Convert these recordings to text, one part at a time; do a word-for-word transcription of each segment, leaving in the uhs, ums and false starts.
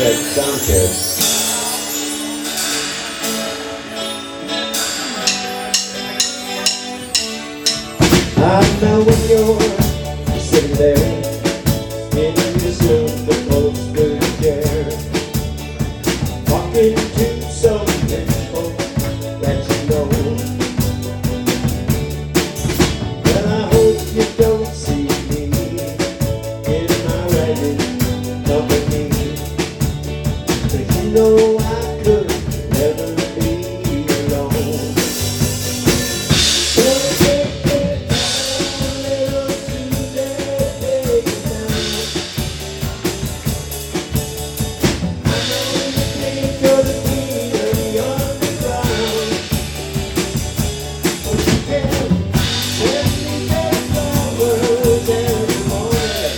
at sound check. I know when you're sitting there in your silver poster chair, talking to some people that you know. Well, I hope you don't see me in my writing company, 'cause you know I could never be alone. So take it down, little Susan, take it down. I know you think you're the queen of the underground, but you can send me back flowers every morning.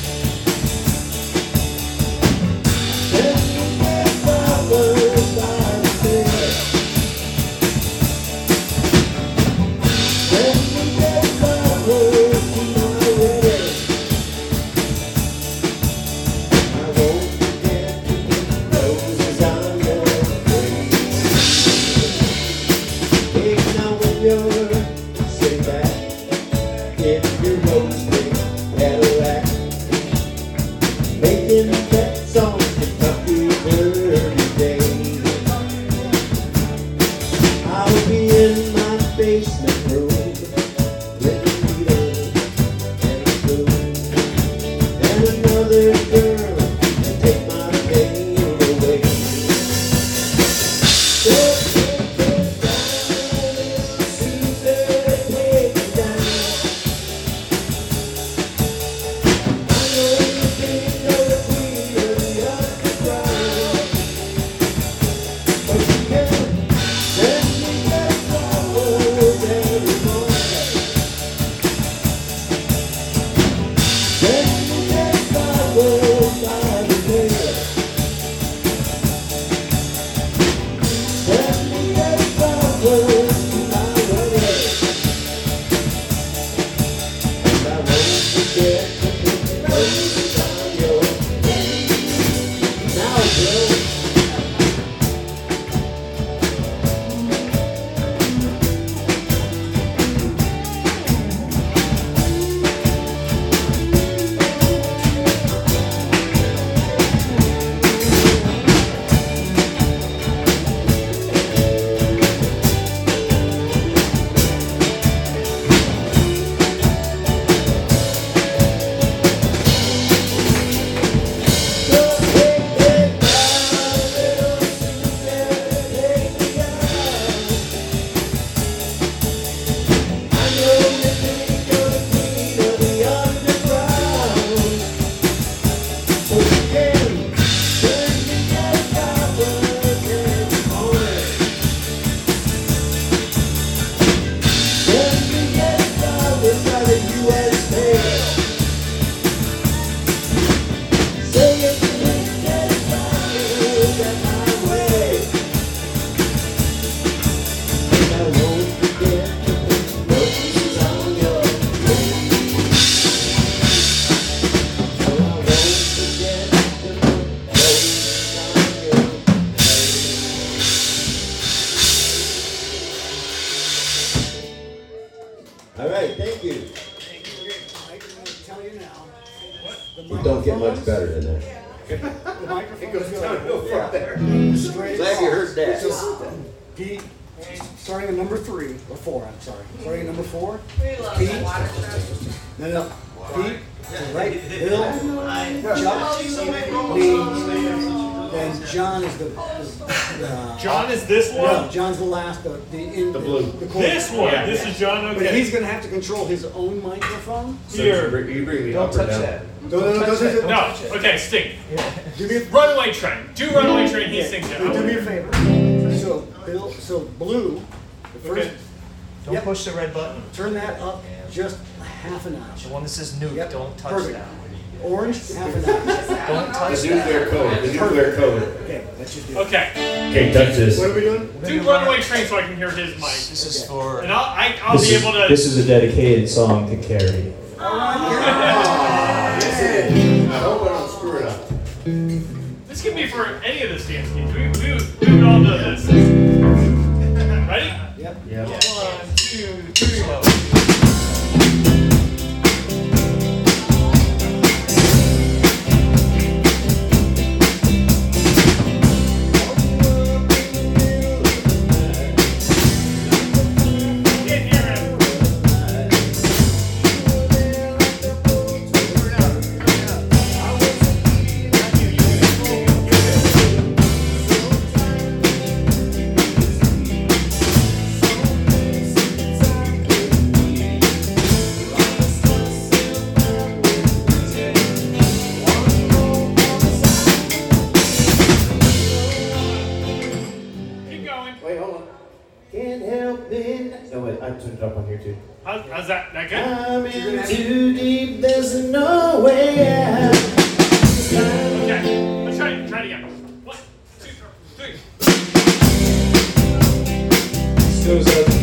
Send me back flowers by the bed. Send me back flowers to my wedding. I won't forget to put roses on your grave. Hey, now when you're sitting back in your rose-pink Cadillac, making bets on Kentucky Derby Day, I'll be in my basement room with a needle and a spoon and another girl to take my pain away. So take it down, little Susan, take it down. I know you think you're the queen of the underground, but you can send me back flowers every morning. Send me back flowers by the bed. Send me back flowers to my wedding. And I won't forget to put roses on your grave. Now, Joe. All right, thank you. Tell you now. It don't get much better than that. The microphone It goes down real far there. straight Glad you heard that. So, Pete, starting at number three, or four, I'm sorry. Starting at number four, We love Pete. that. No, no, Pete, to right, Bill, Chuck, me, then John is the, the, uh, John is this no, one? John's the last, the, the, in, The blue. the corner. This one. This is John. But Okay. he's gonna have to control his own microphone. Here. You bring me Don't up or touch down? that. No, no, no, no, no, No. Okay, Sting. Do me a Runaway Train. Do Runaway Train. He Yeah, sings it. do me a favor. So, Bill, so blue, the first, Okay. Don't Yep. push the red button. turn that up just a half a notch. The one that says nuke, Yep, don't touch perfect. that. Orange, half a notch. Don't touch The nuclear that. code, the nuclear code. Okay, that should do it. Okay. Okay, touch this. What are we doing? Do Runaway Train so I can hear his mic. This is for. And I'll, I, I'll This be is, able to. this is a dedicated song to Carrie. All right, yeah. I hope I don't screw it up. This can be for any of the dance games. We, we, we would all know this. Ready? Yep. Yeah. One, two, three, go. Can't hear him. Keep going. Wait, hold on. Can't help it. No, wait, I turned it up on here too. How's, how's that? That good? I'm in too deep, there's no way out. Okay. Let's try it. Try it again. One, two, three. This goes up.